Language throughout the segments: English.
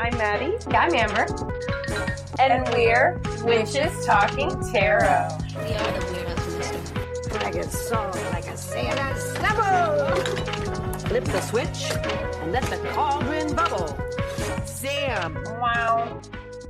I'm Maddie. I'm Amber. And we're Witches Talking Tarot. We are the weirdos. Like a song, like a sailor snubble. Flip the switch and let the cauldron bubble. Sam. Wow.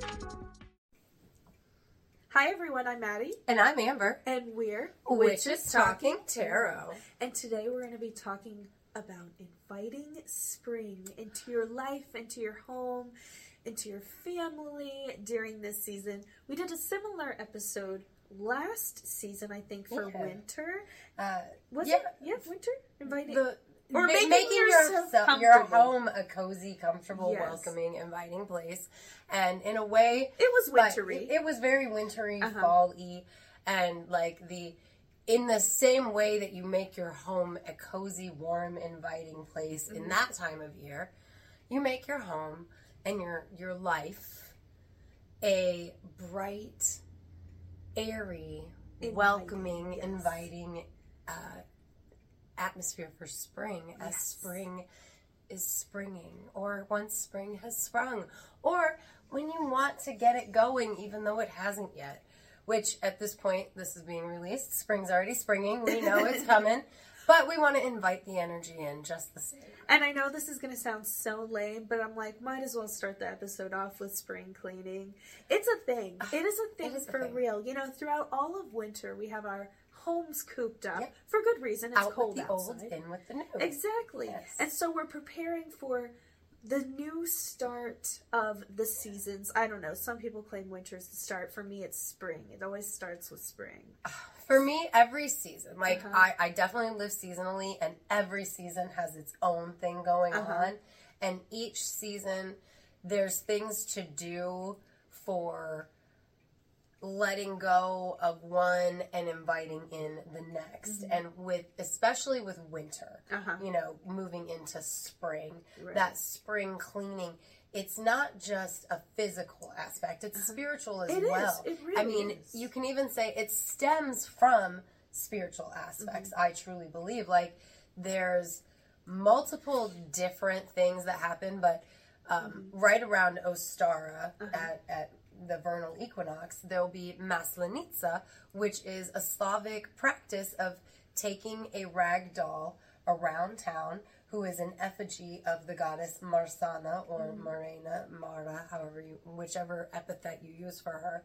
Hi everyone, I'm Maddie. And I'm Amber. And we're Witches Talking Tarot. And today we're going to be talking about inviting spring into your life, into your home, into your family during this season. We did a similar episode last season, I think, for winter. Was it? Yeah, winter? Inviting. Or making your home a cozy, comfortable, welcoming, inviting place. And in a way, it was wintry. It was very wintry, fall-y, and in the same way that you make your home a cozy, warm, inviting place in that time of year, you make your home and your life a bright, airy, welcoming, inviting atmosphere for spring, as spring is springing, or once spring has sprung, or when you want to get it going even though it hasn't yet, which at this point, this is being released, spring's already springing, we know it's coming, but we want to invite the energy in just the same. And I know this is going to sound so lame, but I'm like, might as well start the episode off with spring cleaning. It's a thing. It is a thing for real. You know, throughout all of winter, we have our homes cooped up for good reason. It's cold with the outside. Old, in with the new. Exactly. Yes. And so we're preparing for the new start of the seasons. I don't know. Some people claim winter's the start. For me, it's spring. It always starts with spring. For me, every season. Like, I definitely live seasonally, and every season has its own thing going on. And each season, there's things to do for letting go of one and inviting in the next. And especially with winter, you know, moving into spring, that spring cleaning, it's not just a physical aspect, it's spiritual as well. It really is. You can even say it stems from spiritual aspects. I truly believe, like, there's multiple different things that happen, but right around Ostara at the vernal equinox, there'll be Maslenitsa, which is a Slavic practice of taking a rag doll around town who is an effigy of the goddess Marsana or Marina, Mara, whichever epithet you use for her.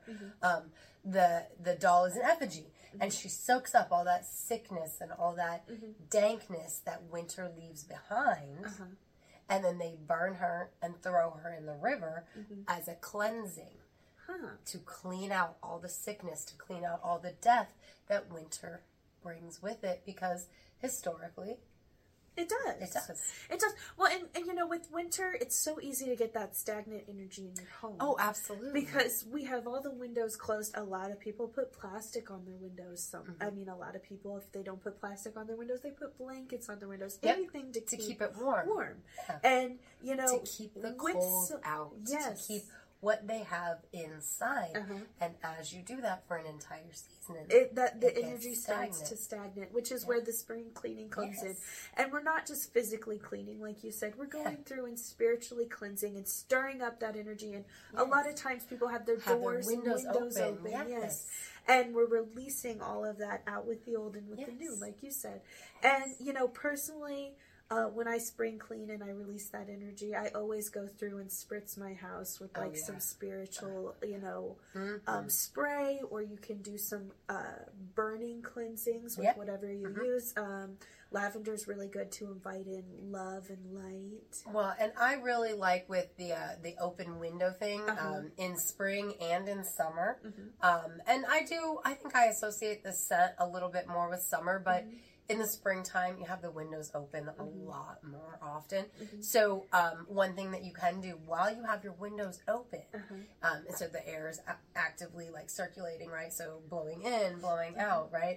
The doll is an effigy, and she soaks up all that sickness and all that dankness that winter leaves behind, and then they burn her and throw her in the river as a cleansing. To clean out all the sickness, to clean out all the death that winter brings with it, because historically, it does. It does. It does. Well, and you know, with winter, it's so easy to get that stagnant energy in your home. Oh, absolutely. Because we have all the windows closed. A lot of people put plastic on their windows. I mean, a lot of people, if they don't put plastic on their windows, they put blankets on their windows. Anything to keep it warm. Yeah. And, you know, to keep the cold out. Yes. To keep what they have inside, and as you do that for an entire season, the energy starts to stagnate, which is where the spring cleaning comes in. And we're not just physically cleaning, like you said, we're going through and spiritually cleansing and stirring up that energy. And a lot of times people have their doors and windows open. Yes. And we're releasing all of that out with the old and with the new, like you said. And, you know, personally, when I spring clean and I release that energy, I always go through and spritz my house with some spiritual, you know, spray, or you can do some burning cleansings with whatever you use. Lavender is really good to invite in love and light. Well, and I really like with the open window thing in spring and in summer. And I think I associate the scent a little bit more with summer, but in the springtime, you have the windows open a lot more often. So one thing that you can do while you have your windows open, and so the air is actively like circulating, right? So blowing in, blowing out, right?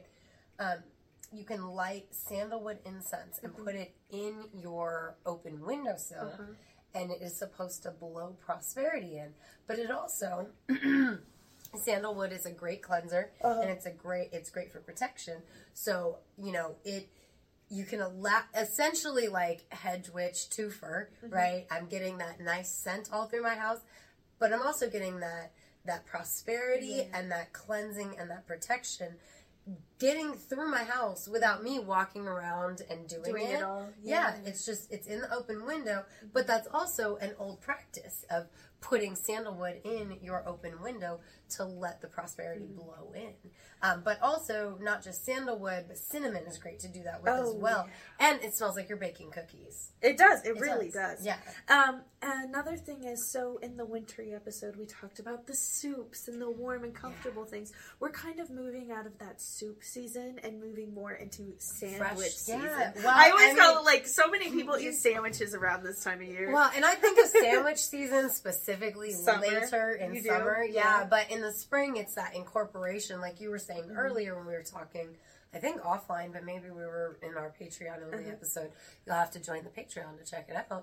You can light sandalwood incense and put it in your open windowsill, and it is supposed to blow prosperity in. But it also sandalwood is a great cleanser, and it's great for protection. So, you know, you can essentially like hedge witch twofer, right? I'm getting that nice scent all through my house, but I'm also getting that prosperity and that cleansing and that protection getting through my house without me walking around and doing it all. Yeah, it's in the open window, but that's also an old practice of putting sandalwood in your open window to let the prosperity blow in. But also, not just sandalwood, but cinnamon is great to do that with as well. Yeah. And it smells like you're baking cookies. It does. It really does. Yeah. Another thing is, so in the wintry episode, we talked about the soups and the warm and comfortable things. We're kind of moving out of that soup season and moving more into sandwich season. Yeah. Well, I always call it, like, so many people eat sandwiches around this time of year. Well, and I think of sandwich season specifically later in summer. Yeah, but in the spring, it's that incorporation, like you were saying earlier when we were talking, I think offline, but maybe we were in our Patreon only episode. You'll have to join the Patreon to check it out.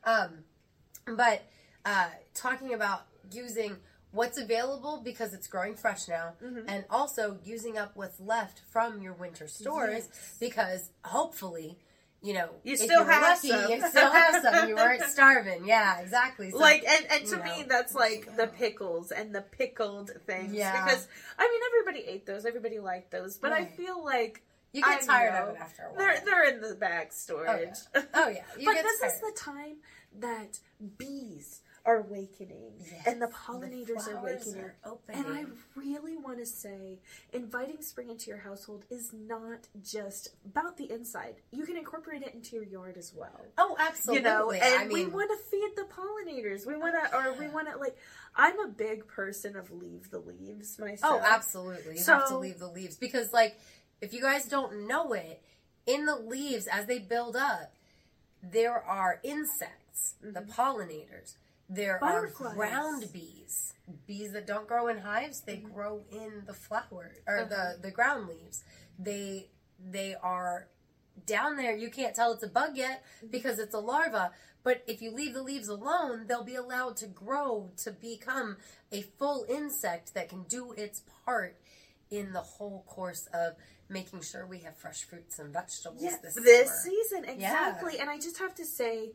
But talking about using what's available because it's growing fresh now, and also using up what's left from your winter stores because hopefully, you know, you still have some. You still have some. You weren't starving. Yeah, exactly. So, like, and to me, that's like the pickles and the pickled things. Yeah. Because, I mean, everybody ate those. Everybody liked those. But I feel like you get tired of it after a while. They're in the bag storage. Oh, yeah. But this is the time that bees are awakening and the pollinators are awakening. And I really want to say, inviting spring into your household is not just about the inside. You can incorporate it into your yard as well. Oh, absolutely. You know, and we want to feed the pollinators. We want to, like, I'm a big person of leave the leaves myself. Oh, absolutely. You have to leave the leaves because, like, if you guys don't know it, in the leaves, as they build up, there are insects, the pollinators. There are ground bees. Bees that don't grow in hives, they grow in the flower or the ground leaves. They are down there. You can't tell it's a bug yet because it's a larva. But if you leave the leaves alone, they'll be allowed to grow to become a full insect that can do its part in the whole course of making sure we have fresh fruits and vegetables this season. Exactly. Yeah. And I just have to say,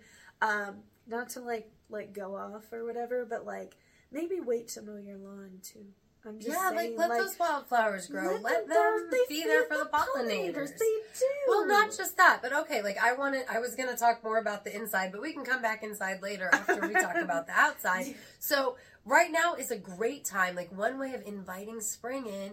not to like go off or whatever, but like maybe wait to mow your lawn too. I'm just saying, let those wildflowers grow. Let them be there for the pollinators. They do. Well, not just that, but okay. Like I was gonna talk more about the inside, but we can come back inside later after we talk about the outside. So right now is a great time. Like one way of inviting spring in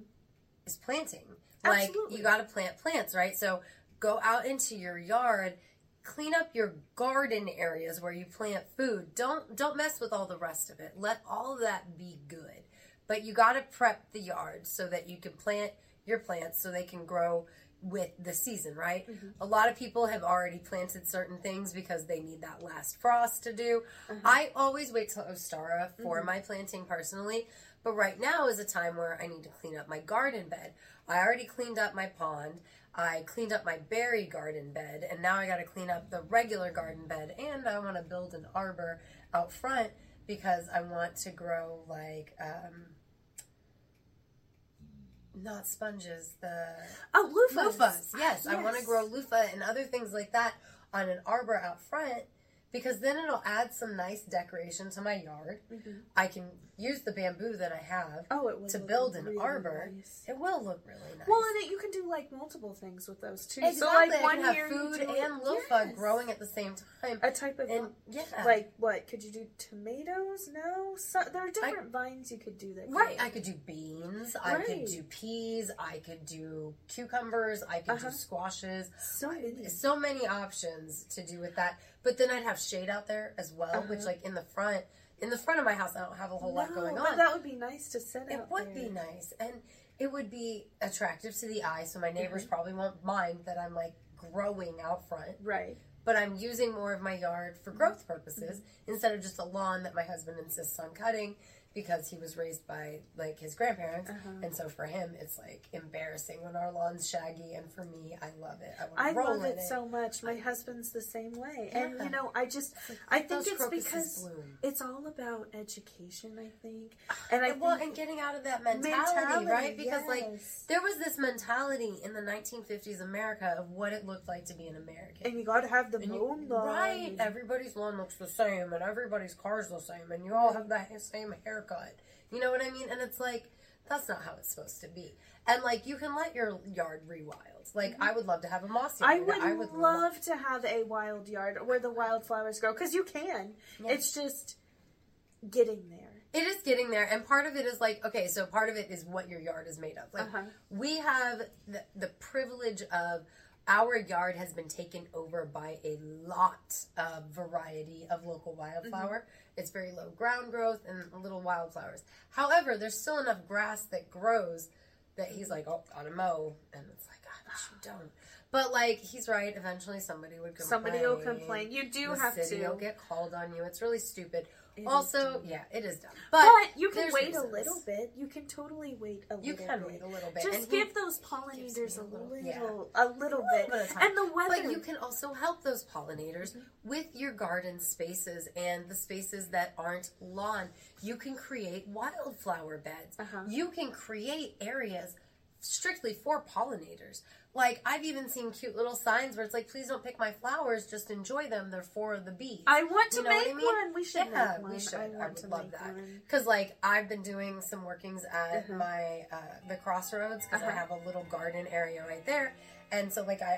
is planting. Like you got to plant plants, right? So go out into your yard. Clean up your garden areas where you plant food. Don't mess with all the rest of it. Let all of that be good. But you got to prep the yard so that you can plant your plants so they can grow with the season, right? A lot of people have already planted certain things because they need that last frost to do. I always wait till Ostara for my planting personally, but right now is a time where I need to clean up my garden bed. I already cleaned up my pond. I cleaned up my berry garden bed, and now I got to clean up the regular garden bed, and I want to build an arbor out front because I want to grow, like, not sponges, loofahs. Yes, I want to grow loofah and other things like that on an arbor out front because then it'll add some nice decoration to my yard. I can use the bamboo that I have to build an arbor. Nice. It will look really nice. Well, and you can do like multiple things with those too. Exactly. So like I can have food and loofah growing at the same time. A type of like what? Could you do tomatoes? No, there are different vines you could do that. Right. I could do beans. I could do peas. I could do cucumbers. I could do squashes. So many options to do with that. But then I'd have shade out there as well, which like in the front of my house, I don't have a whole lot going on. But that would be nice to set out there. It would be nice. And it would be attractive to the eye, so my neighbors probably won't mind that I'm, like, growing out front. Right. But I'm using more of my yard for growth purposes instead of just a lawn that my husband insists on cutting because he was raised by, like, his grandparents. And so for him, it's, like, embarrassing when our lawn's shaggy. And for me, I love it. I love it so much. My husband's the same way. Yeah. And, you know, I think it's because it's all about education, I think. And and getting out of that mentality, right? Because, like, there was this mentality in the 1950s America of what it looked like to be an American. And you got to have the moon lawn. Right. Everybody's lawn looks the same, and everybody's car's the same, and you all have the same haircut. You know what I mean? And it's like, that's not how it's supposed to be. And, like, you can let your yard rewild. Like, I would love to have a moss yard. I would love to have a wild yard where the wildflowers grow, because you can. Yeah. It's just getting there. It is getting there, and part of it is, like, okay, so part of it is what your yard is made of. Like, we have the privilege of our yard has been taken over by a lot of variety of local wildflower. It's very low ground growth and little wildflowers. However, there's still enough grass that grows that he's like, oh, gotta mow. And it's like, God, you don't. But, like, he's right. Eventually somebody would complain. Somebody will complain. You do have to. The city will get called on you. It's really stupid. It is dumb. But you can wait a little bit. You can totally wait a little bit. You can wait a little bit. Just give those pollinators a little bit. And the weather. But you can also help those pollinators with your garden spaces and the spaces that aren't lawn. You can create wildflower beds. You can create areas strictly for pollinators. Like, I've even seen cute little signs where it's like, please don't pick my flowers, just enjoy them. They're for the bees. I want to make one. We should make one. We should. I would love that. Because, like, I've been doing some workings at my, the crossroads, because I have a little garden area right there. And so, like,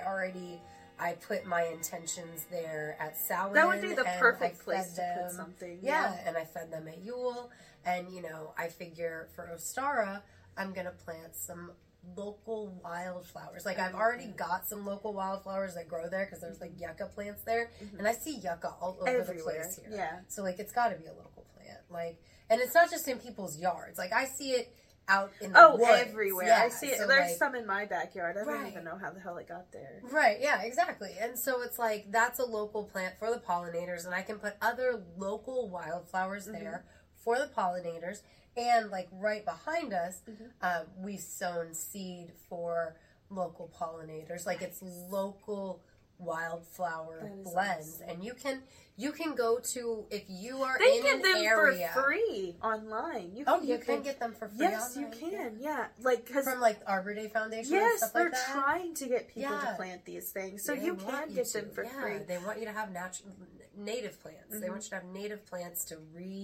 I put my intentions there at Saladin. That would be the perfect place to put something. Yeah, and I fed them at Yule. And, you know, I figure for Ostara, I'm going to plant some local wildflowers. Like, I've already got some local wildflowers that grow there because there's, like, yucca plants there. And I see yucca all over the place here. Yeah. So, like, it's got to be a local plant. Like, and it's not just in people's yards. Like, I see it out in the woods. Everywhere. Yeah, I see it. So, there's some in my backyard. I don't even know how the hell it got there. Right, yeah, exactly. And so it's like, that's a local plant for the pollinators, and I can put other local wildflowers there for the pollinators. And, like, right behind us, we've sown seed for local pollinators. Like, it's local wildflower blends. Awesome. And you can go to, if you are in an area. They give them for free online. You can get them for free online? Yes, you can, yeah. Like, from, like, Arbor Day Foundation and stuff like that? Yes, they're trying to get people to plant these things. So you can get them for free. They want you to have native plants. They want you to have native plants to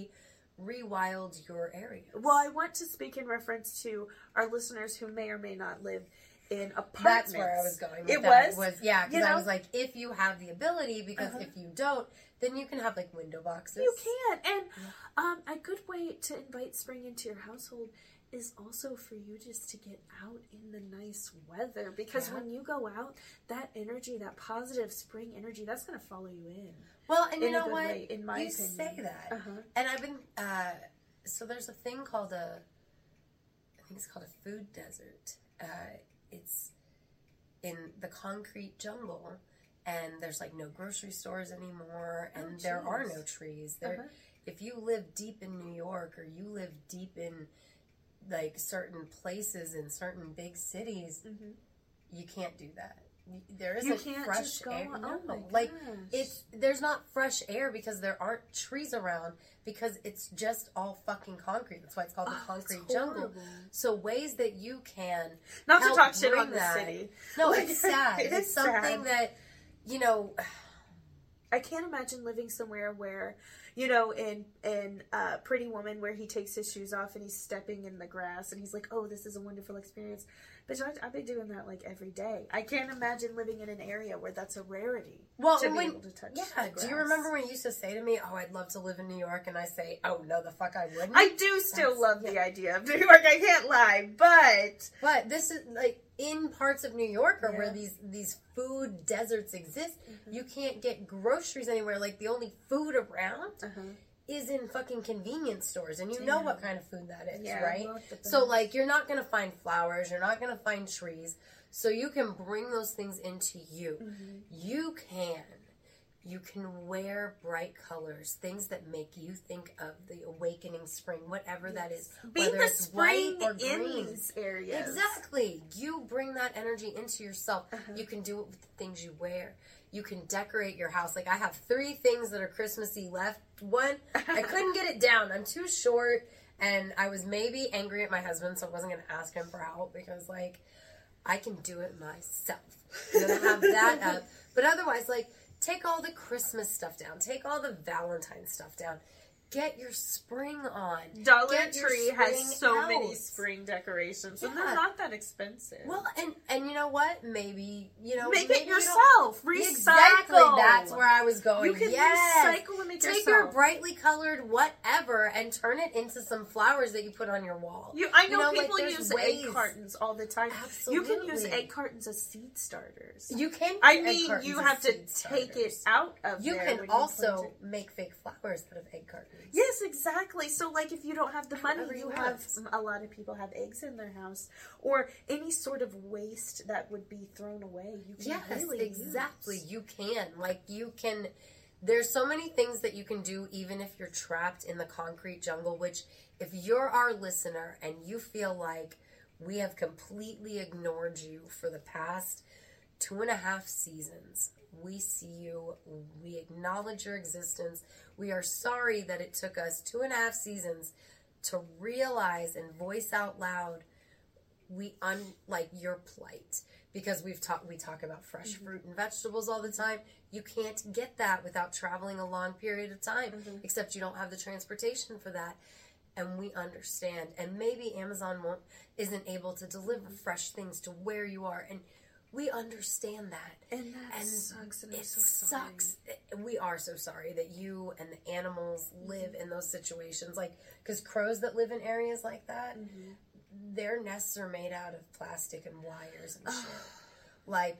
rewild your area. Well, I want to speak in reference to our listeners who may or may not live in apartments. That's where I was going with it that. Was? Yeah, because I was like, if you have the ability, because if you don't, then you can have, like, window boxes. You can. And a good way to invite spring into your household is also for you just to get out in the nice weather. Because when you go out, that energy, that positive spring energy, that's going to follow you in. Well, and you know what? In my opinion. Say that. And I've been, so there's a thing called I think it's called a food desert. It's in the concrete jungle, and there's, like, no grocery stores anymore, and there are no trees. If you live deep in New York, or you live deep in, like, certain places in certain big cities, you can't do that. There isn't fresh air. There's not fresh air because there aren't trees around, because it's just all fucking concrete. That's why it's called the concrete jungle. So ways that you can not to talk shit on the city. No, it's sad. It's something that, you know, I can't imagine living somewhere where, you know, in Pretty Woman, where he takes his shoes off and he's stepping in the grass and he's like, oh, this is a wonderful experience. But I've been doing that, like, every day. I can't imagine living in an area where that's a rarity. Well, to be able to touch the grass. Do you remember when you used to say to me, oh, I'd love to live in New York, and I say, oh, no, the fuck I wouldn't? I do still love the idea of New York, I can't lie, But this is, like, in parts of New York or where these food deserts exist, you can't get groceries anywhere. Like, the only food around is in fucking convenience stores, and you know what kind of food that is, right? So, like, you're not going to find flowers, you're not going to find trees, so you can bring those things into you. You You can wear bright colors, things that make you think of the awakening spring, whatever that is. Being whether the it's white spring or in green. these areas. Exactly. You bring that energy into yourself. You can do it with the things you wear. You can decorate your house. Like, I have 3 things that are Christmassy left. One, I couldn't get it down. I'm too short, and I was maybe angry at my husband, so I wasn't going to ask him for help because, like, I can do it myself. I'm going to have that up. But otherwise, like, take all the Christmas stuff down. Take all the Valentine stuff down. Get your spring on. Dollar Get your Tree has spring so out. many spring decorations, and Yeah. they're not that expensive. Well, and you know what? Maybe, you know, Make maybe it you don't- yourself. Recycle. Exactly. That's where I was going. You can Yes. recycle and make Take yourself. your brightly colored whatever and turn it into some flowers that you put on your wall. I know like, people there's use ways. egg cartons all the time. Absolutely. You can use egg cartons as seed starters. You can. I use egg mean, cartons you as have to seed take it starters. out of You there can when also plant it. make fake flowers out of egg cartons. Yes, exactly. So, like, if you don't have the money, However you you have want. a lot of people have eggs in their house, or any sort of waste that would be thrown away. You can Yes, really exactly. use. You can. Like, you can. There's so many things that you can do even if you're trapped in the concrete jungle, which, if you're our listener and you feel like we have completely ignored you for the past 2.5 seasons, we see you. We acknowledge your existence. We are sorry that it took us 2.5 seasons to realize and voice out loud like your plight, because we talk about fresh fruit and vegetables all the time. You can't get that without traveling a long period of time, except you don't have the transportation for that. And we understand. And maybe Amazon isn't able to deliver fresh things to where you are, and we understand that. And that sucks. And I'm it so sorry. sucks. We are so sorry that you and the animals live in those situations. Like, because crows that live in areas like that, their nests are made out of plastic and wires and shit. Like,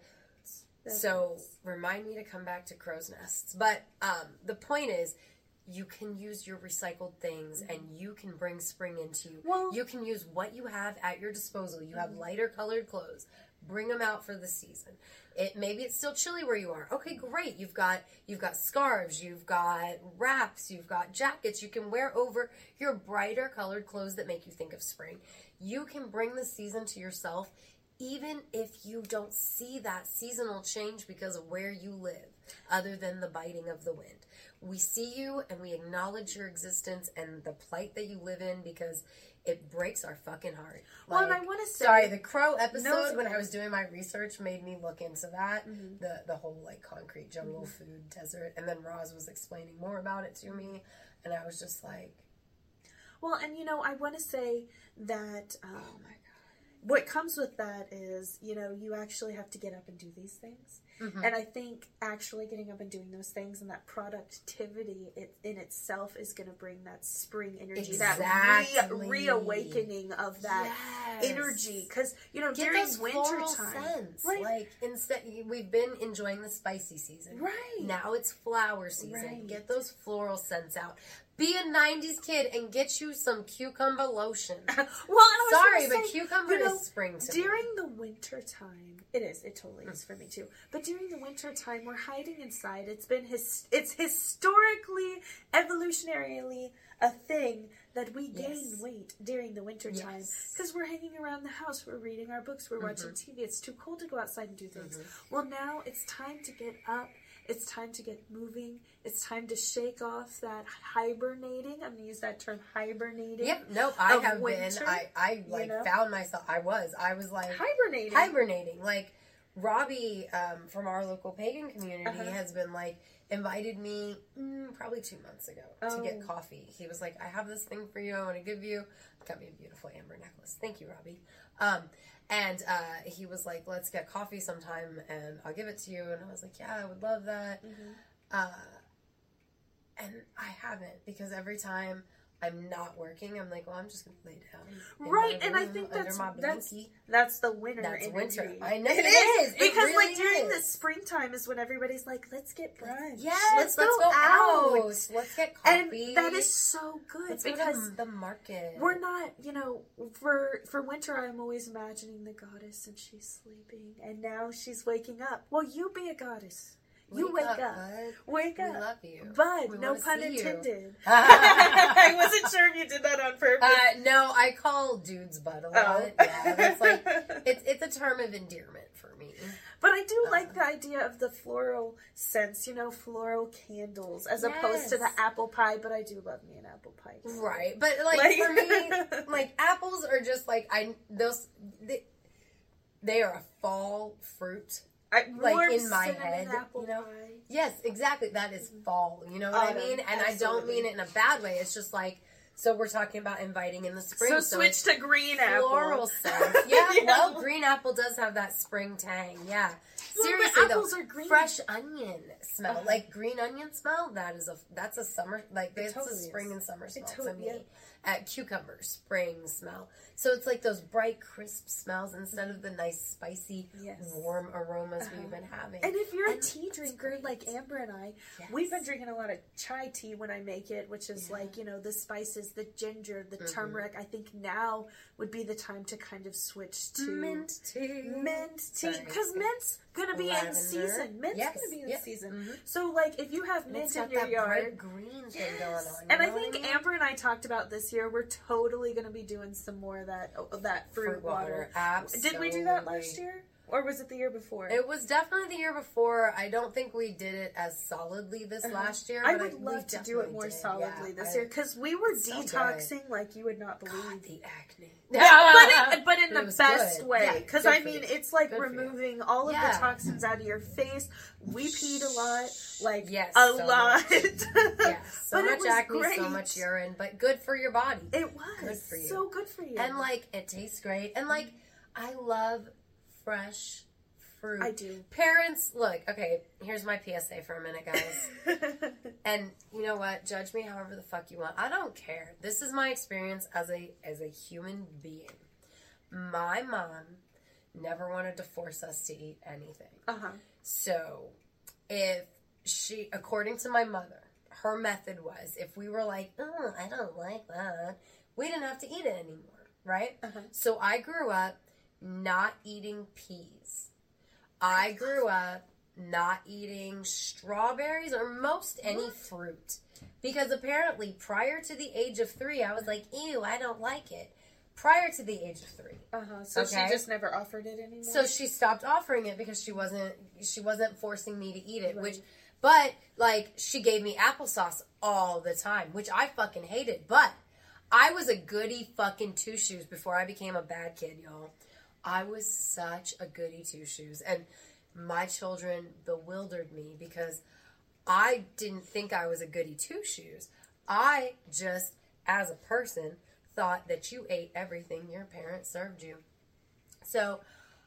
so remind me to come back to crow's nests. But the point is, you can use your recycled things and you can bring spring into you. Well- You can use what you have at your disposal. You have lighter colored clothes. Bring them out for the season. Maybe it's still chilly where you are. Okay, great. You've got scarves, you've got wraps, you've got jackets you can wear over your brighter colored clothes that make you think of spring. You can bring the season to yourself even if you don't see that seasonal change because of where you live, other than the biting of the wind. We see you and we acknowledge your existence and the plight that you live in, because it breaks our fucking heart. Well, and I want to say... Sorry, the crow episode, No, when I was doing my research, made me look into that. The whole, like, concrete jungle food desert. And then Roz was explaining more about it to me. And I was just like... Well, and, I want to say that... oh, my God. What comes with that is, you actually have to get up and do these things. And I think actually getting up and doing those things and that productivity in itself is going to bring that spring energy, Exactly. that reawakening of that Yes. energy. Because, Get during those floral wintertime... scents. Right. Like, instead, we've been enjoying the spicy season. Right. Now it's flower season. Right. Get those floral scents out. Be a 90s kid and get you some cucumber lotion. Well, and I was Sorry, gonna but say, cucumber is spring to me. during the winter time, it totally is for me too. But during the winter time, we're hiding inside. It's historically, evolutionarily a thing that we gain weight during the winter time because we're hanging around the house, we're reading our books, we're watching TV. It's too cold to go outside and do things. Well, now it's time to get up. It's time to get moving. It's time to shake off that hibernating. I'm going to use that term, hibernating. Yep, nope, I of have winter, been. I found myself, I was like... Hibernating. Like, Robbie, from our local pagan community, has been, like, invited me probably 2 months ago to get coffee. He was like, I have this thing for you I want to give you. Got me a beautiful amber necklace. Thank you, Robbie. And he was like, let's get coffee sometime and I'll give it to you. And I was like, yeah, I would love that. And I haven't, because every time I'm not working, I'm like, well, I'm just going to lay down. Right, and I think that's the winter energy. Winter. I know it is. Because really during the springtime is when everybody's like, let's get brunch. Yes, let's go out. Let's get coffee. And that is so good. Let's because go to the market. we're not, for winter, I'm always imagining the goddess and she's sleeping and now she's waking up. Well, you be a goddess. You wake up. Bud. Wake up. We love you. Bud, We no wanna pun see you. intended. I wasn't sure if you did that on purpose. No, I call dudes bud a lot. Oh. Yeah, that's like it's a term of endearment for me. But I do like the idea of the floral scents, floral candles, as opposed to the apple pie. But I do love me an apple pie. Right, but like for me, like apples are just like they are a fall fruit. Like in my head, apple pie. Yes, exactly. That is fall. You know what I mean? And I don't mean it in a bad way. It's just like, so we're talking about inviting in the spring. So switch to green apple. Floral scent. Yeah, well, green apple does have that spring tang. Yeah. Seriously, apples though, are green. fresh onion smell, like green onion smell. That's a summer, like it's totally a spring and summer smell to me. yeah. Cucumber, spring smell. So it's like those bright, crisp smells instead of the nice, spicy, warm aromas we've been having. And if you're a tea drinker like Amber and I, we've been drinking a lot of chai tea when I make it, which is like, the spices, the ginger, the turmeric. I think now would be the time to kind of switch to mint tea. Because mint's going to be in season. Mint's going to be in season. So, like, if you have mint in your yard. Bright green thing going on. And I think Amber and I talked about this year, we're totally going to be doing some more of that fruit water. Absolutely. Did we do that last year? Or was it the year before? It was definitely the year before. I don't think we did it as solidly this last year. I would love to do it more solidly this year. Because we were detoxing like you would not believe. God, the acne. But in the best way. Because, it's like good removing all of the toxins out of your face. We peed a lot. Like, yes, a so lot. Yes, so but much acne, great. So much urine. But good for your body. It was. Good for you. So good for you. And, like, it tastes great. And, like, I love fresh fruit. I do. Parents, look, okay, here's my PSA for a minute, guys. And you know what? Judge me however the fuck you want. I don't care. This is my experience as a human being. My mom never wanted to force us to eat anything. So, if she, according to my mother, her method was, if we were like, oh, I don't like that, we didn't have to eat it anymore, right? So I grew up not eating peas. I grew up not eating strawberries or most any fruit. Because apparently prior to the age of 3, I was like, ew, I don't like it. Prior to the age of 3. So she just never offered it anymore? So she stopped offering it because she wasn't forcing me to eat it. Right. But like, she gave me applesauce all the time, which I fucking hated. But I was a goody fucking two-shoes before I became a bad kid, y'all. I was such a goody two-shoes, and my children bewildered me because I didn't think I was a goody two-shoes. I just, as a person, thought that you ate everything your parents served you. So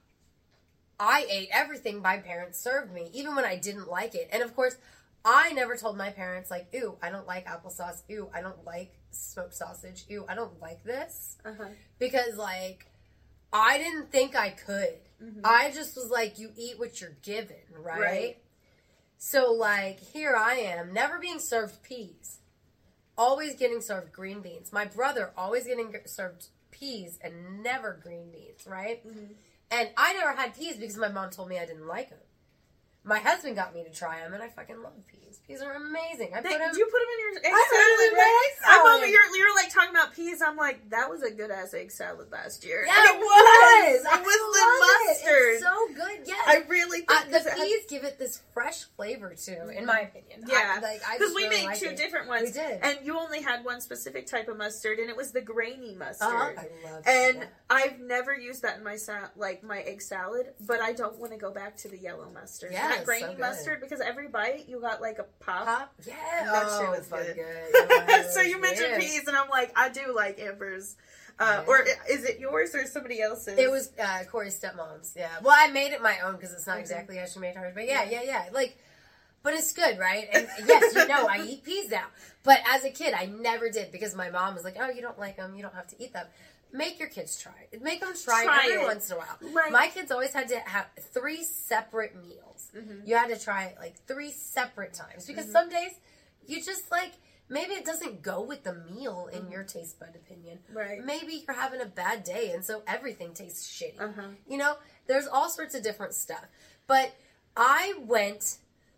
I ate everything my parents served me, even when I didn't like it. And of course, I never told my parents, like, ew, I don't like applesauce. Ew, I don't like smoked sausage. Ew, I don't like this. Because, like, I didn't think I could. I just was like, you eat what you're given, right? So, like, here I am, never being served peas. Always getting served green beans. My brother always getting served peas and never green beans, right? And I never had peas because my mom told me I didn't like them. My husband got me to try them, and I fucking love peas. Peas are amazing. You put them in your egg salad, right? You were like talking about peas. I'm like, that was a good ass egg salad last year. Yeah, it was. It was the mustard. It's so good. Yes, I really think the peas give it this fresh flavor too, in my opinion. Yeah, because we made two different ones. We did, and you only had one specific type of mustard, and it was the grainy mustard. I love and that. I've never used that in my my egg salad, but I don't want to go back to the yellow mustard. Yeah, that grainy mustard, because every bite you got like a pop. Yeah, that shit was good. So you mentioned peas, and I'm like, I do like Amber's. Or is it yours or somebody else's? It was Corey's stepmom's. Yeah. Well, I made it my own because it's not exactly how she made hers. But yeah. Like, but it's good, right? And yes, I eat peas now. But as a kid, I never did because my mom was like, "Oh, you don't like them. You don't have to eat them." Make your kids try it. Make them try it every once in a while. Like, my kids always had to have 3 separate meals. You had to try it like 3 separate times because some days you just like. Maybe it doesn't go with the meal in your taste bud opinion. Right. Maybe you're having a bad day and so everything tastes shitty. There's all sorts of different stuff. But I went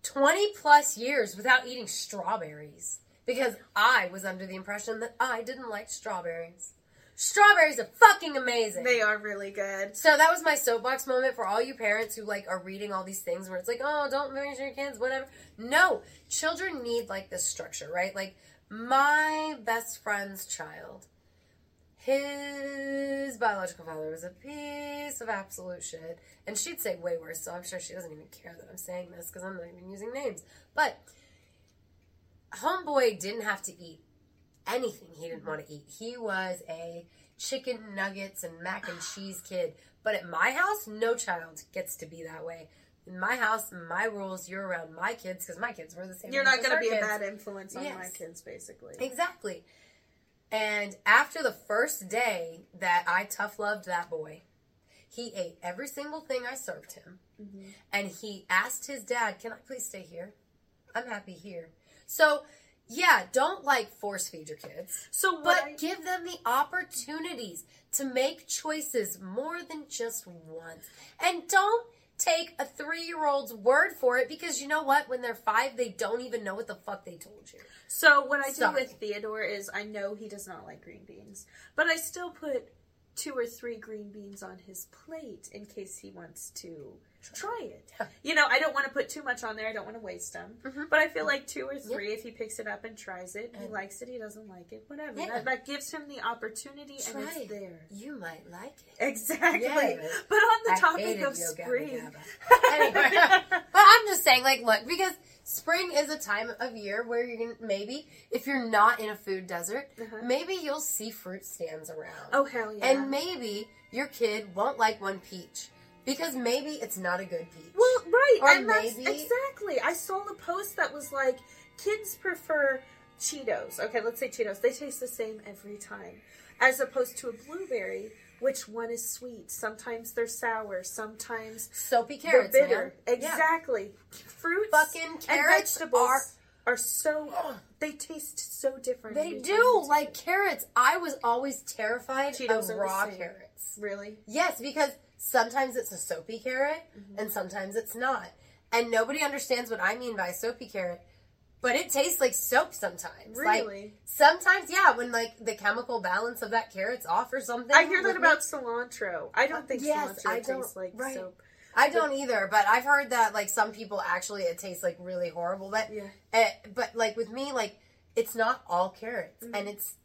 20 plus years without eating strawberries because I was under the impression that I didn't like strawberries. Strawberries are fucking amazing. They are really good. So that was my soapbox moment for all you parents who like are reading all these things where it's like, oh, don't raise your kids, whatever. No, children need like this structure, right? Like my best friend's child, his biological father was a piece of absolute shit. And she'd say way worse, so I'm sure she doesn't even care that I'm saying this because I'm not even using names. But homeboy didn't have to eat anything he didn't want to eat. He was a chicken nuggets and mac and cheese kid. But at my house, no child gets to be that way. In my house, my rules, you're around my kids because my kids were the same. You're not going to be a bad influence on my kids, basically. Exactly. And after the first day that I tough loved that boy, he ate every single thing I served him. Mm-hmm. And he asked his dad, can I please stay here? I'm happy here. So, yeah, don't like force feed your kids. But give them the opportunities to make choices more than just once. And don't take a 3-year-old's word for it because you know what? When they're 5, they don't even know what the fuck they told you. So what I do with Theodore is I know he does not like green beans, but I still put 2 or 3 green beans on his plate in case he wants to try it. Yeah. You know, I don't want to put too much on there. I don't want to waste them. Mm-hmm. But I feel like 2 or 3, if he picks it up and tries it, he likes it, he doesn't like it, whatever. Yeah. That gives him the opportunity and it's there. You might like it. Exactly. Yeah, but on the topic of spring. Anyway, but I'm just saying, like, look, because spring is a time of year where you're going to, maybe, if you're not in a food desert, maybe you'll see fruit stands around. Oh, hell yeah. And maybe your kid won't like one peach. Because maybe it's not a good peach. Well, right. Or and maybe... that's exactly. I saw a post that was like, kids prefer Cheetos. Okay, let's say Cheetos. They taste the same every time. As opposed to a blueberry, which one is sweet. Sometimes they're sour. Sometimes soapy carrots, they're bitter. Man. Exactly. Yeah. Fruits fucking carrots and vegetables are so... they taste so different. They do. Like carrots. I was always terrified Cheetos of raw carrots. Really? Yes, because... sometimes it's a soapy carrot, and sometimes it's not. And nobody understands what I mean by a soapy carrot, but it tastes like soap sometimes. Really? Like, sometimes, yeah, when, like, the chemical balance of that carrot's off or something. I hear that about cilantro. I don't think cilantro tastes like soap. I don't either, but I've heard that, like, some people actually, it tastes, like, really horrible. But, but like, with me, like, it's not all carrots. And it's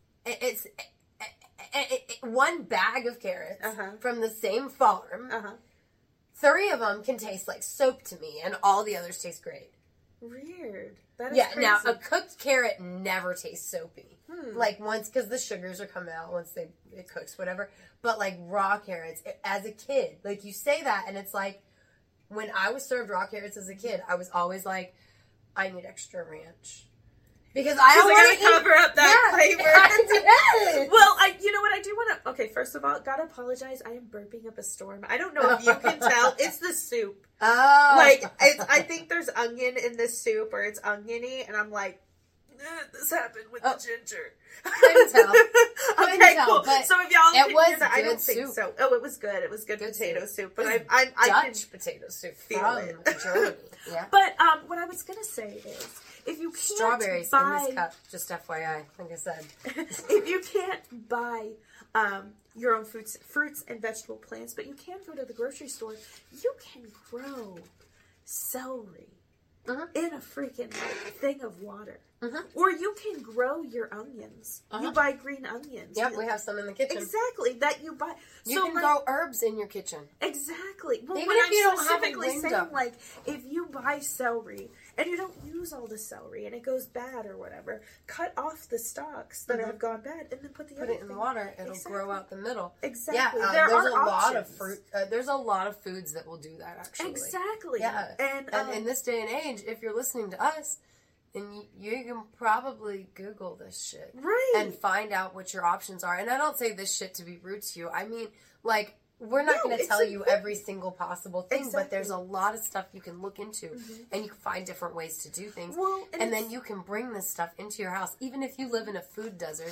one bag of carrots from the same farm, 3 of them can taste like soap to me, and all the others taste great. Weird. That is crazy. Now, a cooked carrot never tastes soapy. Like, once, because the sugars are coming out once it cooks, whatever. But, like, raw carrots, as a kid, like, you say that, and it's like, when I was served raw carrots as a kid, I was always like, I need extra ranch. Because I gotta cover up that flavor. Yes. Well, you know what, I do want to... Okay, first of all, gotta apologize. I am burping up a storm. I don't know if you can tell. It's the soup. Oh. Like, I think there's onion in this soup, or it's oniony, and I'm like, this happened with the ginger. Couldn't tell. Okay, cool. So if y'all it was hear that, I don't soup. think so. Oh, it was good. It was good potato soup. But I Dutch potato soup feel from it. Germany. Yeah. But what I was gonna say is, if you can't strawberries in this cup, just FYI, like I said. If you can't buy your own fruits and vegetable plants, but you can go to the grocery store, you can grow celery in a freaking thing of water. Or you can grow your onions. You buy green onions. Yep, we have some in the kitchen. Exactly, that you buy. You can grow herbs in your kitchen. Exactly. Well, even when if you I'm don't have specifically saying, like, if you buy celery and you don't use all the celery and it goes bad or whatever, cut off the stalks that have gone bad and then put it in the water. It'll grow out the middle. Exactly. Yeah, there's a lot of fruit. There's a lot of foods that will do that. Actually. Exactly. Yeah. And in this day and age, if you're listening to us, then you can probably Google this shit. Right. And find out what your options are. And I don't say this shit to be rude to you. I mean, like, we're not going to tell you every single possible thing, but there's a lot of stuff you can look into. And you can find different ways to do things. Well, and then you can bring this stuff into your house. Even if you live in a food desert,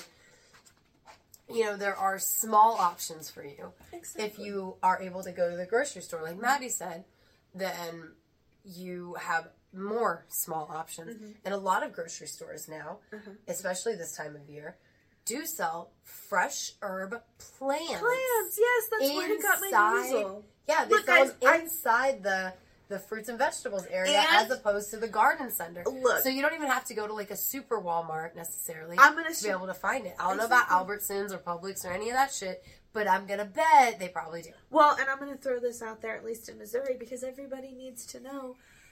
you know, there are small options for you. Exactly. If you are able to go to the grocery store, like Maddie said, then... you have more small options. And a lot of grocery stores now, especially this time of year, do sell fresh herb plants. Plants, yes, that's where I got my basil. Yeah, they sell them inside the fruits and vegetables area as opposed to the garden center. Look, so you don't even have to go to like a super Walmart necessarily to be able to find it. I don't know about Albertsons or Publix or any of that shit, but I'm going to bet they probably do. Well, and I'm going to throw this out there, at least in Missouri, because everybody needs to know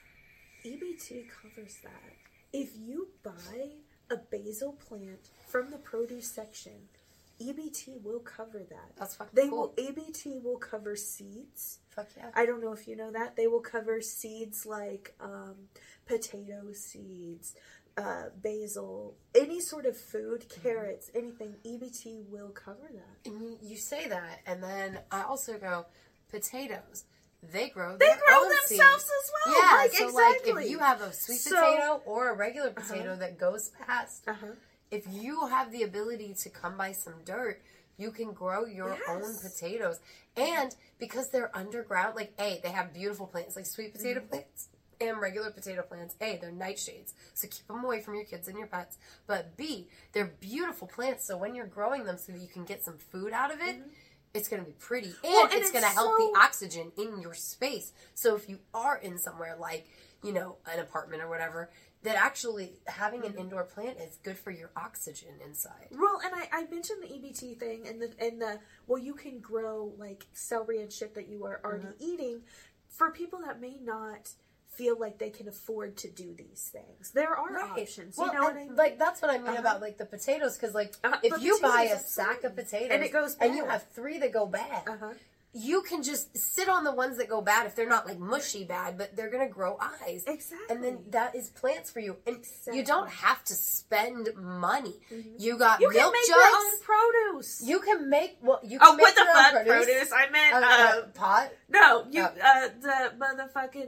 EBT covers that. If you buy a basil plant from the produce section, EBT will cover that. That's fucking cool. EBT will cover seeds. Fuck yeah. I don't know if you know that. They will cover seeds like potato seeds, basil, any sort of food, carrots, anything. EBT will cover that. And you say that, and then I also go, potatoes. They grow themselves seeds. as well. Yeah, like, so exactly. like if you have a sweet potato or a regular potato that goes past, if you have the ability to come by some dirt, you can grow your own potatoes. And because they're underground, like A, they have beautiful plants, like sweet potato plants and regular potato plants. A, they're nightshades, so keep them away from your kids and your pets. But B, they're beautiful plants, so when you're growing them so that you can get some food out of it, it's going to be pretty. And it's going to help the oxygen in your space. So if you are in somewhere like, you know, an apartment or whatever, that actually having an indoor plant is good for your oxygen inside. Well, and I mentioned the EBT thing and the well, you can grow like celery and shit that you are already eating for people that may not feel like they can afford to do these things. There are options. Well, you know what I mean? Like, that's what I mean about, like, the potatoes. Because, like, if you buy a sack of potatoes and it goes bad, and you have 3 that go bad, you can just sit on the ones that go bad if they're not, like, mushy bad, but they're going to grow eyes. Exactly. And then that is plants for you. And you don't have to spend money. You got milk jugs. You can make your own produce. You can make, you can make your own produce. I meant, pot? No, the motherfucking,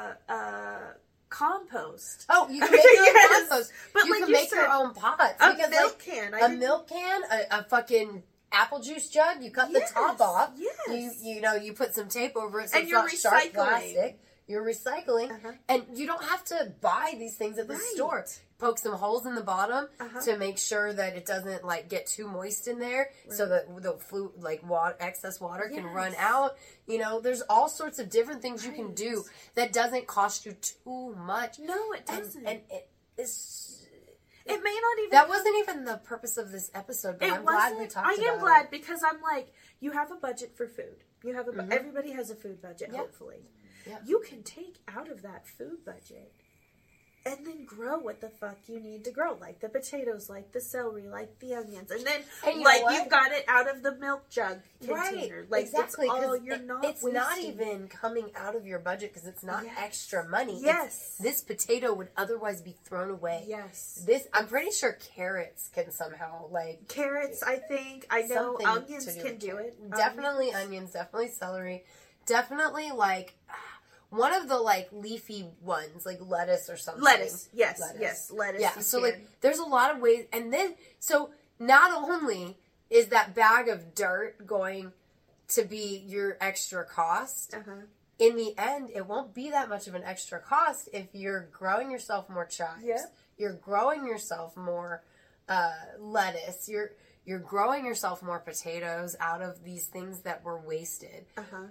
compost. Oh, you can make your own compost. But you like can make your own pots. A milk can. Milk can, a fucking apple juice jug, you cut the top off. Yes. You put some tape over it so and it's not sharp plastic. You're recycling. And you don't have to buy these things at the store. Poke some holes in the bottom to make sure that it doesn't like get too moist in there so that the excess water can run out. You know, there's all sorts of different things you can do that doesn't cost you too much. No, it doesn't. And it is... It may not even... That wasn't even the purpose of this episode, but I'm glad we talked about it. I am glad because I'm like, you have a budget for food. You have everybody has a food budget, hopefully. Yep. You can take out of that food budget and then grow what the fuck you need to grow. Like the potatoes, like the celery, like the onions. And then, you've got it out of the milk jug container. Right, like, exactly. It's all, you're not It's wasting. not even coming out of your budget because it's not extra money. Yes. This potato would otherwise be thrown away. Yes. I'm pretty sure carrots can somehow, like... Carrots, I think. I know onions can do it. Definitely onions, definitely celery. Definitely, like... One of the, like, leafy ones, like lettuce or something. Lettuce. Yes. Lettuce. Yeah, so, like, there's a lot of ways. And then, so, not only is that bag of dirt going to be your extra cost, in the end, it won't be that much of an extra cost if you're growing yourself more chives. Yeah. You're growing yourself more lettuce. You're growing yourself more potatoes out of these things that were wasted.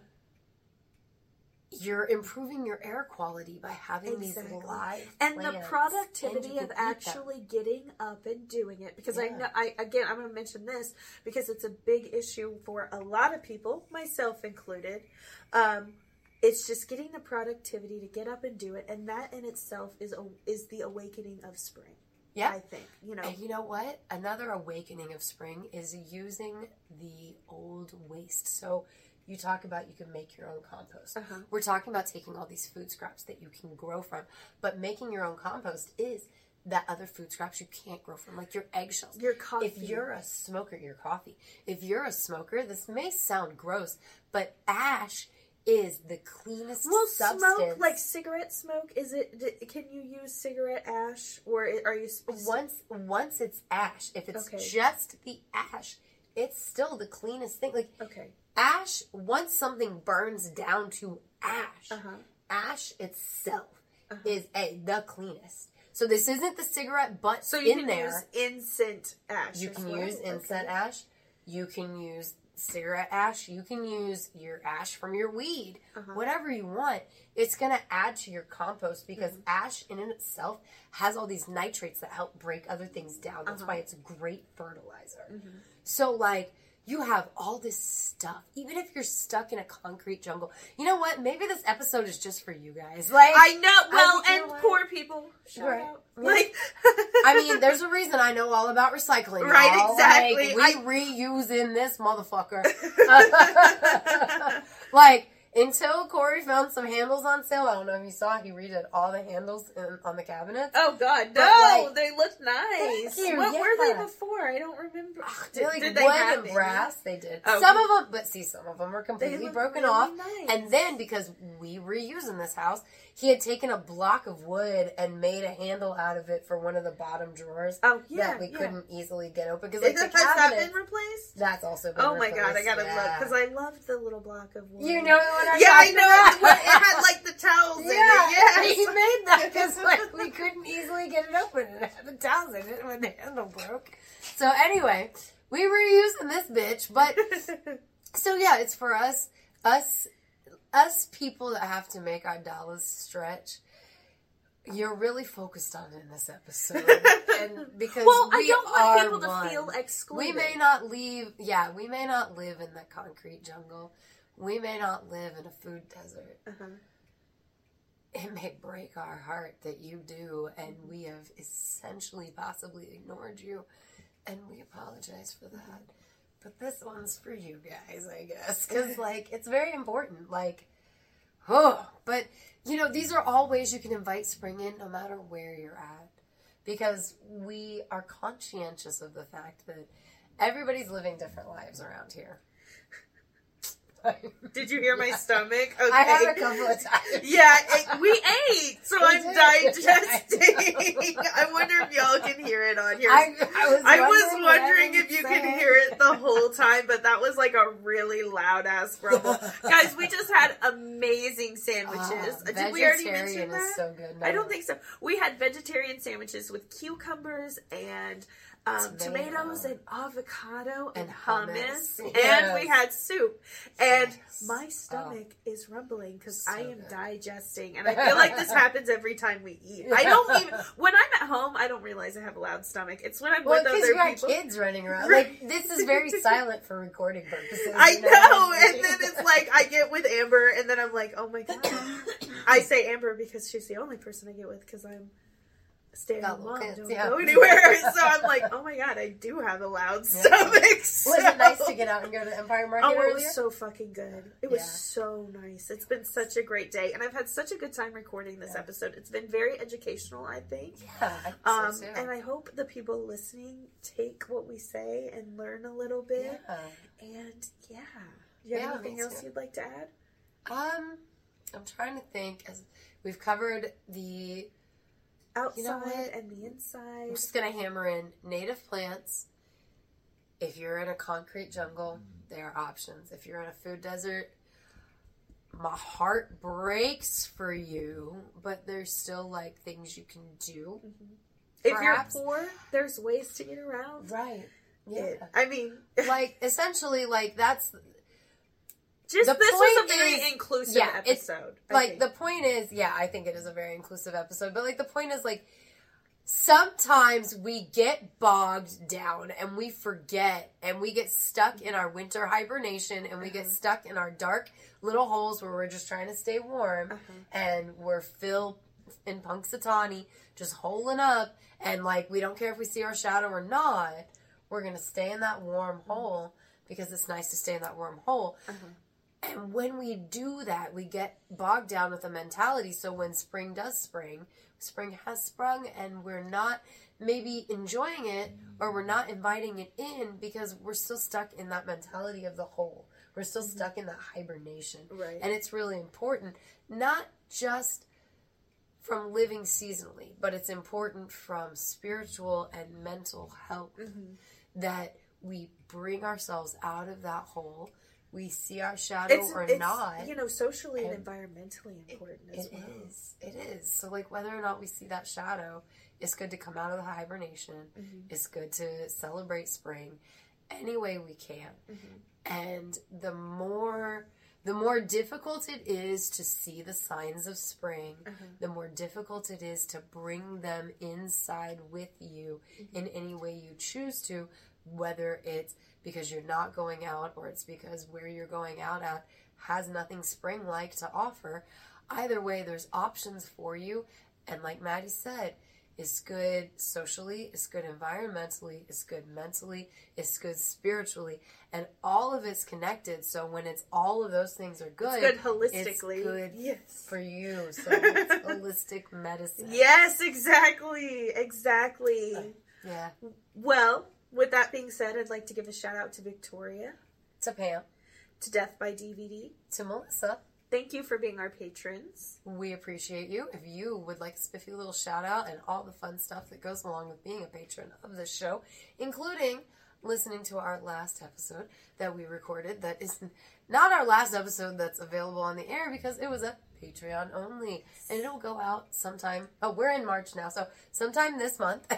You're improving your air quality by having these live and plants. The productivity of actually getting up and doing it. Because I know, I'm going to mention this because it's a big issue for a lot of people, myself included. It's just getting the productivity to get up and do it, and that in itself is the awakening of spring. Yeah, I think, you know. And you know what? Another awakening of spring is using the old waste. So you talk about you can make your own compost. We're talking about taking all these food scraps that you can grow from. But making your own compost is that other food scraps you can't grow from, like your eggshells. Your coffee. If you're a smoker, your coffee. If you're a smoker, this may sound gross, but ash is the cleanest substance. Smoke, like cigarette smoke, can you use cigarette ash? Or are you... Once it's ash, if it's just the ash, it's still the cleanest thing. Like, ash, once something burns down to ash, ash itself is the cleanest. So this isn't the cigarette butt So you in can there. use incense ash. You as can well. use incense ash. You can use cigarette ash. You can use your ash from your weed. Whatever you want. It's going to add to your compost because ash in and itself has all these nitrates that help break other things down. That's why it's a great fertilizer. So, like, you have all this stuff. Even if you're stuck in a concrete jungle. You know what? Maybe this episode is just for you guys. Like, I know. Well, you know and what? poor people. Shout Right. out. Yeah. Like, I mean, there's a reason I know all about recycling. Right, y'all. exactly. Like, we reuse in this motherfucker. Like, until Corey found some handles on sale, I don't know if you saw, he redid all the handles on the cabinets. oh God, But, no! like, They look nice. thank you, What were they yeah. before? I don't remember. They're like Did wood they have and any? brass. They did. Oh. Some of them, but see, some of them are completely look broken really off. nice. And then, because we reuse in this house, he had taken a block of wood and made a handle out of it for one of the bottom drawers Oh yeah, that we yeah. couldn't easily get open. Because, like, Has the that cabinet, been replaced? that's also been Oh my God, I replaced, gotta yeah. look because I loved the little block of wood. You know what I'm Yeah, I talking know. about. It had like the towels in Yeah, it. Yes. he made that because like we couldn't easily get it open and it had the towels in it when the handle broke. So anyway, we were using this bitch, but so yeah, it's for us people that have to make our dollars stretch. You're really focused on it in this episode, and because Well, we I don't want are people to one. feel excluded. We may not leave. Yeah, we may not live in the concrete jungle. We may not live in a food desert. It may break our heart that you do, and we have essentially possibly ignored you, and we apologize for that. But this one's for you guys, I guess, because, like, it's very important. Like, but, you know, these are all ways you can invite spring in no matter where you're at, because we are conscientious of the fact that everybody's living different lives around here. Did you hear my stomach? Okay. I have a couple of times. Yeah, we ate, so I'm did. digesting. I wonder if y'all can hear it on here. I was wondering what if you I could was hear it the whole time, but that was like a really loud ass grumble. Guys, we just had amazing sandwiches. Did we already mention Vegetarian that? is so good. I don't think so. We had vegetarian sandwiches with cucumbers and tomatoes and avocado and hummus. Yes. And we had soup. And Yes. my stomach is rumbling because So I am good. digesting. And I feel like this happens every time we eat. I don't even, when I'm at home, I don't realize I have a loud stomach. It's when I'm Well, with because other you got people. kids running around. Like, this is very silent for recording purposes. I you know, what I mean? and then it's like I get with Amber, and then I'm like, oh my God. I say Amber because she's the only person I get with because I'm staying Got at little mom, kids, don't yeah. go anywhere. So I'm like, oh my God, I do have a loud stomach. Was it nice to get out and go to the Empire Market Oh, it earlier? was so fucking good. It was Yeah. so nice. It's been such a great day, and I've had such a good time recording this episode. It's been very educational, I think. Yeah, I think so too. And I hope the people listening take what we say and learn a little bit. Yeah. And yeah, you have Yeah, anything me else too. you'd like to add? I'm trying to think. As we've covered the. Outside You know what? and the inside. I'm just gonna hammer in native plants. If you're in a concrete jungle, there are options. If you're in a food desert, my heart breaks for you, but there's still like things you can do. If Perhaps. you're poor, there's ways to get around Right. Yeah. it. I mean, Like essentially, like that's just the this was a point very is- inclusive yeah, it's episode. I like think. the point is, yeah, I think it is a very inclusive episode, but like the point is like sometimes we get bogged down and we forget and we get stuck in our winter hibernation and we get stuck in our dark little holes where we're just trying to stay warm and we're Phil in Punxsutawney just holing up and like we don't care if we see our shadow or not, we're gonna stay in that warm hole because it's nice to stay in that warm hole. And when we do that, we get bogged down with a mentality. So when spring does spring has sprung and we're not maybe enjoying it or we're not inviting it in because we're still stuck in that mentality of the hole. We're still stuck in that hibernation. Right. And it's really important, not just from living seasonally, but it's important from spiritual and mental health that we bring ourselves out of that hole, we see our shadow or not. You know, socially and environmentally important as well. It is. So, like, whether or not we see that shadow, it's good to come out of the hibernation. Mm-hmm. It's good to celebrate spring any way we can. Mm-hmm. And the more difficult it is to see the signs of spring, the more difficult it is to bring them inside with you in any way you choose to, whether it's because you're not going out or it's because where you're going out at has nothing spring-like to offer. Either way, there's options for you. And like Maddie said, it's good socially, it's good environmentally, it's good mentally, it's good spiritually, and all of it's connected. So when it's all of those things are good, it's good holistically. It's good for you. So it's holistic medicine. Yes, exactly. Yeah. Well, with that being said, I'd like to give a shout out to Victoria, to Pam, to Death by DVD, to Melissa. Thank you for being our patrons. We appreciate you. If you would like a spiffy little shout out and all the fun stuff that goes along with being a patron of this show, including listening to our last episode that we recorded, that is not our last episode that's available on the air because it was a Patreon only, and it'll go out sometime. Oh, we're in March now, so sometime this month.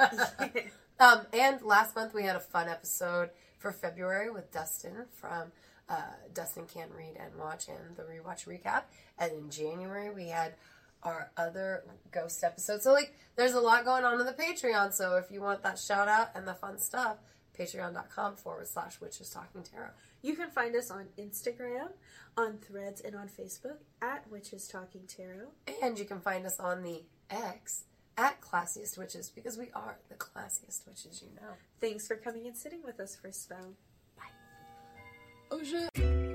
And last month we had a fun episode for February with Dustin from Dustin Can't Read and Watch and the Rewatch Recap. And in January, we had our other ghost episode. So, like, there's a lot going on in the Patreon. So, if you want that shout out and the fun stuff, patreon.com/Witches Talking Tarot. You can find us on Instagram, on Threads, and on Facebook at Witches Talking Tarot. And you can find us on the X at Classiest Witches, because we are the classiest witches you know. Thanks for coming and sitting with us for a spell. Oh, shit.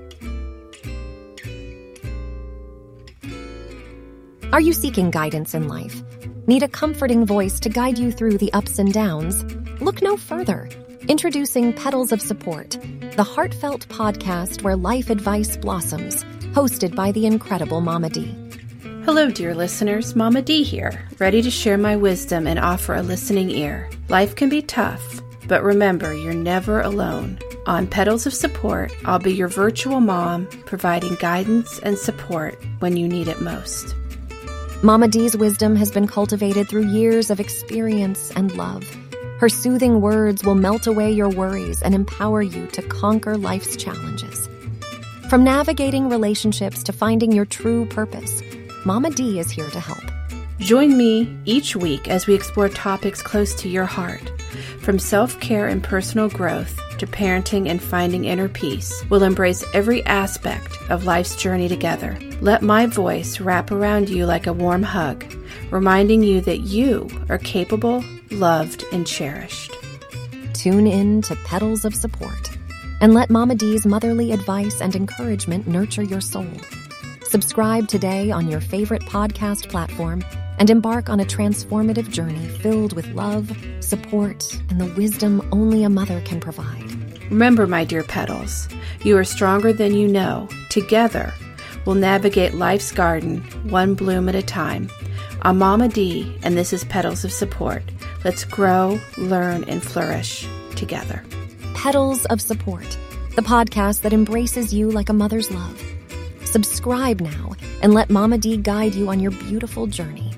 Are you seeking guidance in life? Need a comforting voice to guide you through the ups and downs? Look no further. Introducing Petals of Support, the heartfelt podcast where life advice blossoms, hosted by the incredible Mama D. Hello, dear listeners. Mama D here, ready to share my wisdom and offer a listening ear. Life can be tough, but remember, you're never alone. On Petals of Support, I'll be your virtual mom, providing guidance and support when you need it most. Mama D's wisdom has been cultivated through years of experience and love. Her soothing words will melt away your worries and empower you to conquer life's challenges. From navigating relationships to finding your true purpose, Mama D is here to help. Join me each week as we explore topics close to your heart. From self-care and personal growth to parenting and finding inner peace, we'll embrace every aspect of life's journey together. Let my voice wrap around you like a warm hug, reminding you that you are capable, loved, and cherished. Tune in to Petals of Support and let Mama D's motherly advice and encouragement nurture your soul. Subscribe today on your favorite podcast platform and embark on a transformative journey filled with love, support, and the wisdom only a mother can provide. Remember, my dear Petals, you are stronger than you know. Together, we'll navigate life's garden, one bloom at a time. I'm Mama D, and this is Petals of Support. Let's grow, learn, and flourish together. Petals of Support, the podcast that embraces you like a mother's love. Subscribe now and let Mama D guide you on your beautiful journey.